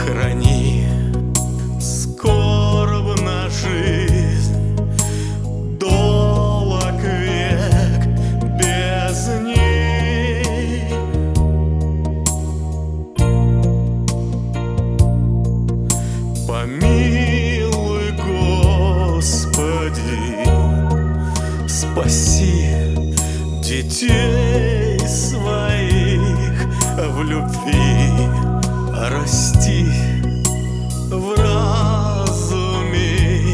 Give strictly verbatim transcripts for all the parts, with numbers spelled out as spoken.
храни скорбна жизнь, долог век без ней. Помилуй, Господи, спаси детей своих, в любви расти, в разуме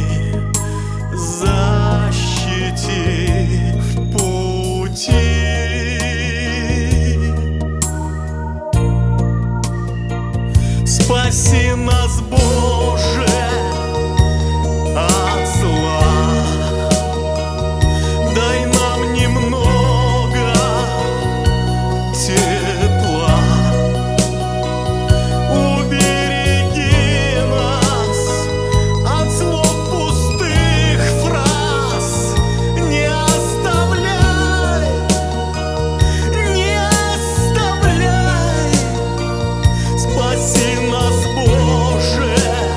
защити в пути. Спаси нас, Боже, от зла, дай нам немного тепла, убереги нас от слов пустых фраз, не оставляй, не оставляй. Спаси нас, Боже,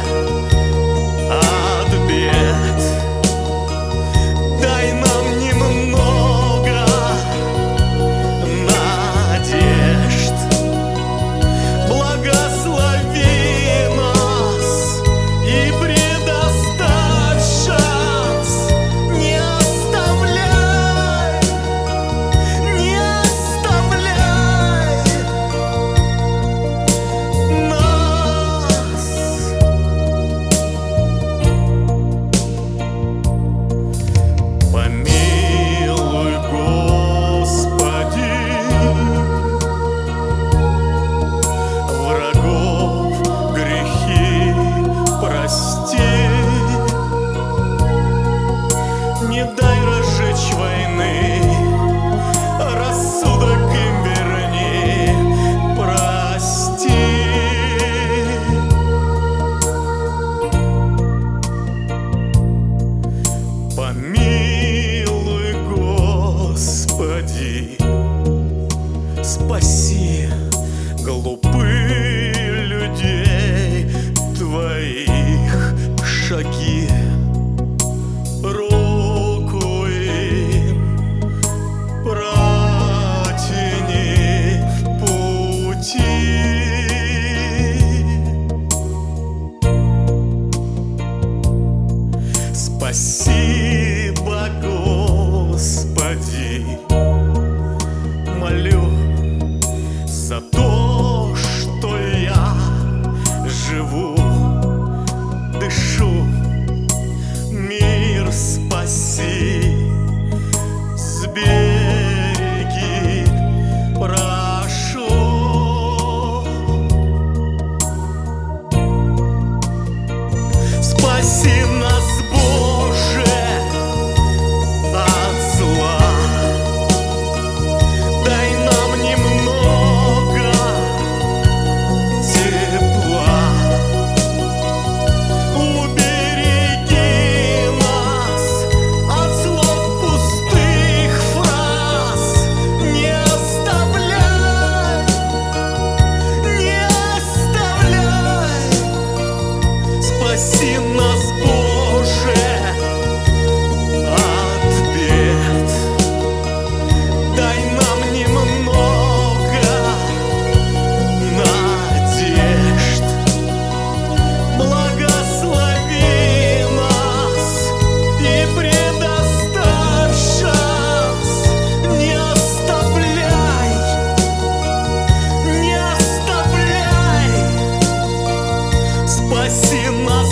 от бед, дай нам немного надежд, благослови нас и предоставь шанс, не оставляй, не оставляй нас. Помилуй, Господи, врагов грехи прости, не дай разжечь войны, рассудок им верни, прости. Помилуй, Господи, спаси глупых людей Твоих шаги, руку им протяни в пути. Спасибо, Господи, молю за то, что я живу, дышу, мир спаси, сбереги, прошу. Спаси нас, Боже, от зла, дай нам немного тепла, убереги нас от слов пустых фраз, не оставляй, не оставляй. Спаси нас, Боже, от бед, дай нам немного надежд, благослови нас и предоставь шанс, не оставляй, не оставляй. Спаси нас,